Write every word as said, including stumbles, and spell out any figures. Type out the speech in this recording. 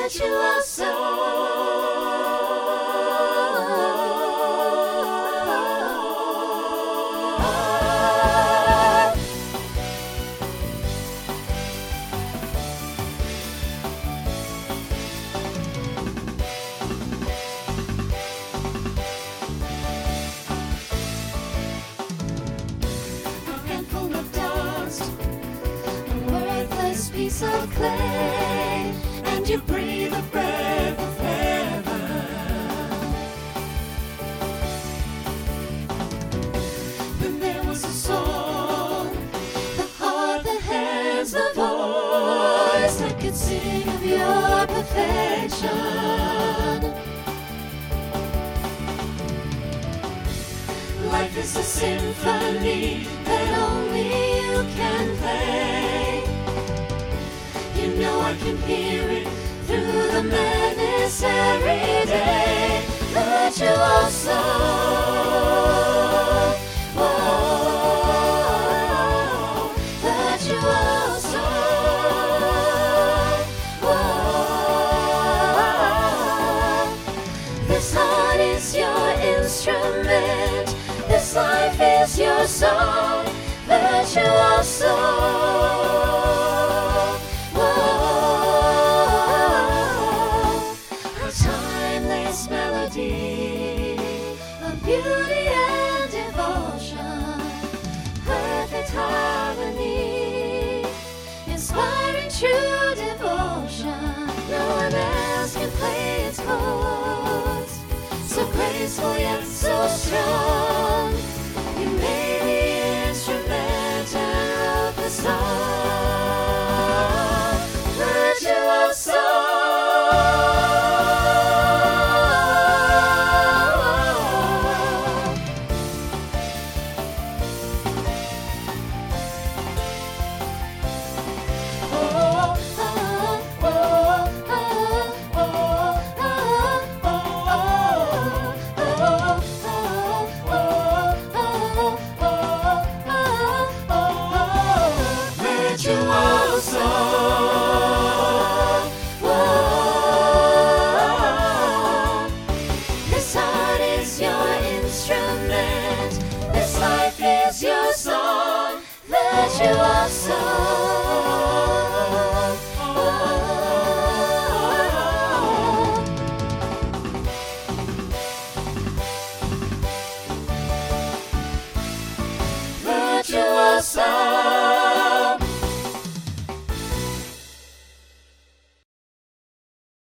Piece of clay, and you breathe the breath of heaven. Then there was a song, the heart, the hands, the voice that could sing of your perfection. Life is a symphony that only you can play. You know I can hear it through the madness every day. Virtual song, whoa, virtual song, whoa. This heart is your instrument, this life is your song, virtual song. Of beauty and devotion, perfect harmony, inspiring true devotion. No one else can play its chords, so graceful yet so strong.